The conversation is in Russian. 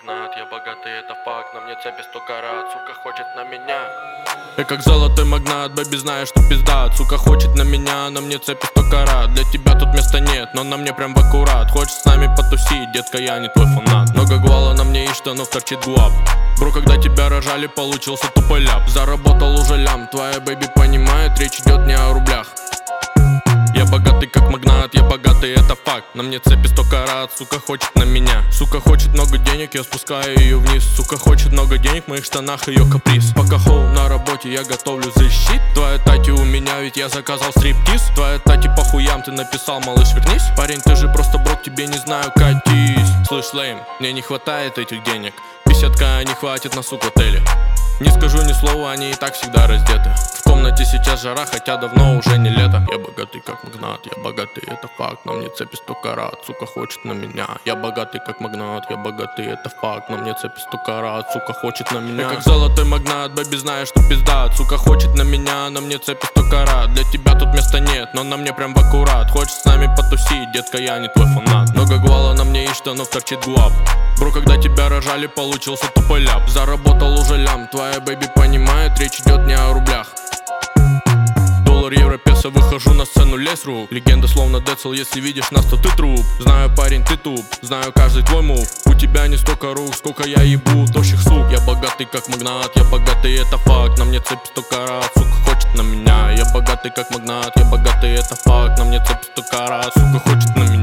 магнат, я богатый, это факт. На мне цепи 100 карат, сука хочет на меня. Я как золотой магнат, бэби, знаешь, что пизда. Сука хочет на меня, на мне цепи 100 карат. Для тебя тут места нет, но на мне прям в аккурат. Хочешь с нами потусить, детка, я не твой фанат. Много гвала на мне и штанов торчит гуап. Бро, когда тебя рожали, получился тупой ляп. Заработал уже лям, твоя бэби понимает, речь идет не о рублях. Я богатый как магнат, я богатый, это факт. На мне цепи 100 карат, сука хочет на меня. Сука хочет много денег, я спускаю ее вниз. Сука хочет много денег, в моих штанах ее каприз. Пока хоу на работе, я готовлю защит. Твоя тати у меня, ведь я заказал стриптиз. Твоя тати по хуям, ты написал, малыш, вернись. Парень, ты же просто брод, тебе не знаю, катись. Слышь, лейм, мне не хватает этих денег. Беседка не хватит на сук в отеле. Не скажу ни слова, они и так всегда раздеты. В комнате сейчас жара, хотя давно уже не лето. Я богатый как магнат, я богатый, это факт. На мне цепи 100 карат, сука хочет на меня. Я богатый как магнат, я богатый, это факт. На мне цепи 100 карат, сука хочет на меня. Я как золотой магнат, бэби, знаешь, что пизда. Сука хочет на меня, на мне цепи 100 карат. Для тебя тут места нет, но на мне прям в аккурат. Хочешь с нами потусить, детка, я не твой фанат. Много гвала на мне и штанов торчит гуап. Бро, когда тебя рожали, получился тупой ляп. Заработал уже лям, твоя бэби понимает, речь идет не о рублях. Доллар, евро, песо, выхожу на сцену, лезь рук. Легенда словно Децл, если видишь нас, то ты труп. Знаю, парень, ты туп, знаю каждый твой мув. У тебя не столько рук, сколько я ебу тощих сук. Я богатый как магнат, я богатый, это факт. На мне цепи 100 карат, сука хочет на меня. Я богатый как магнат, я богатый, это факт. На мне цепи 100 карат, сука хочет на меня.